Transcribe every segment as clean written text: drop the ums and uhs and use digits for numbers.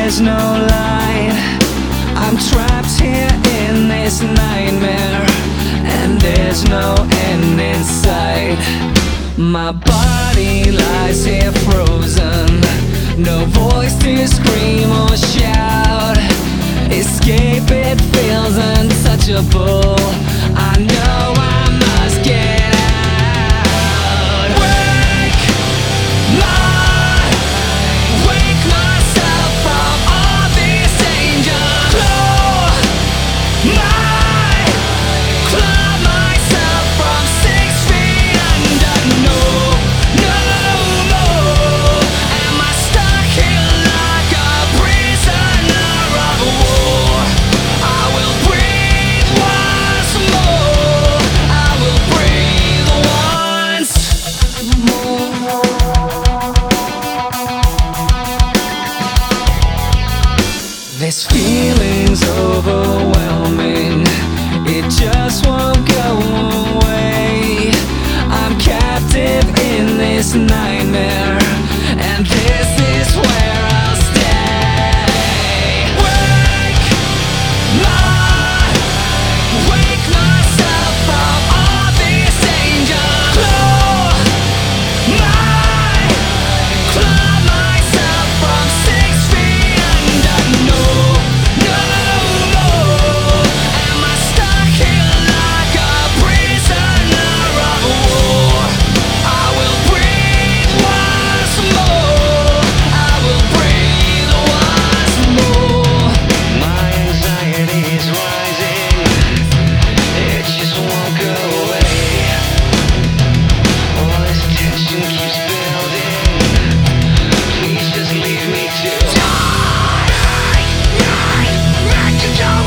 there's no light. I'm trapped here in this nightmare, and there's no end in sight. My body lies here frozen, no voice to scream or shout. Escape, it feels untouchable. I know I must get out. Wake myself from all this danger. Claw myself from 6 feet under. No, no more. Am I stuck here like a prisoner of war? I will breathe once more. I will breathe once more. This feeling's overwhelming, it just won't go away. I'm captive in this nightmare, and this is where I'll stay. Wake myself from all this danger. Claw myself from 6 feet under. No, no more. Am I stuck here like a prisoner of war? I will breathe once more. I will breathe once more. My anxiety's rising, it just won't go away. All this tension keeps building. Please just leave me to die. All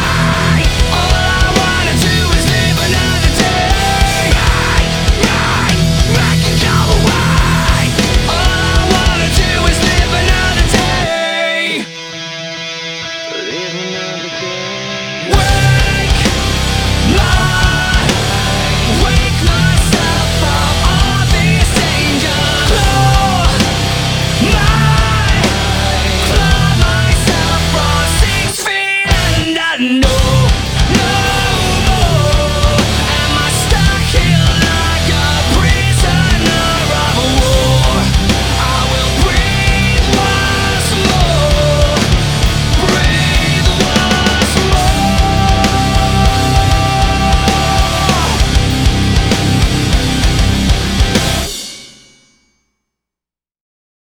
I wanna do is live another day. All I wanna do is live another day. Live another